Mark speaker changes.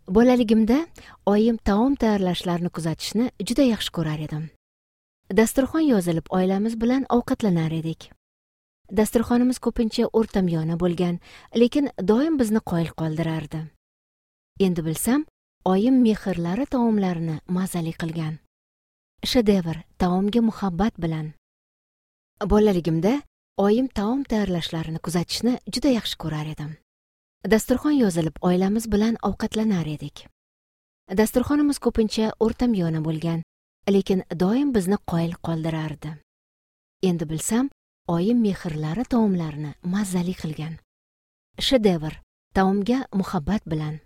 Speaker 1: Bolaligimda oyim taom tayyorlashlarini kuzatishni juda yaxshi ko'rar edim. Dasturxon yozilib oilamiz bilan ovqatlanar edik. Dasturxonimiz ko'pincha o'rtamyona bo'lgan, lekin doim bizni qoyil qoldirardi. Endi bilsam, oyim mehrlari taomlarini mazali qilgan. Shedevr taomga muhabbat bilan. Bolaligimda oyim taom tayyorlashlarini kuzatishni juda yaxshi ko'rar edim. Dasturxon yozilib oilamiz bilan ovqatlanar edik. Dasturxonimiz ko'pincha o'rtamyona bo'lgan, lekin doim bizni qoyil qoldirardi. Endi bilsam, oyim mehrlari taomlarini mazali qilgan. Shedevr taomga muhabbat bilan.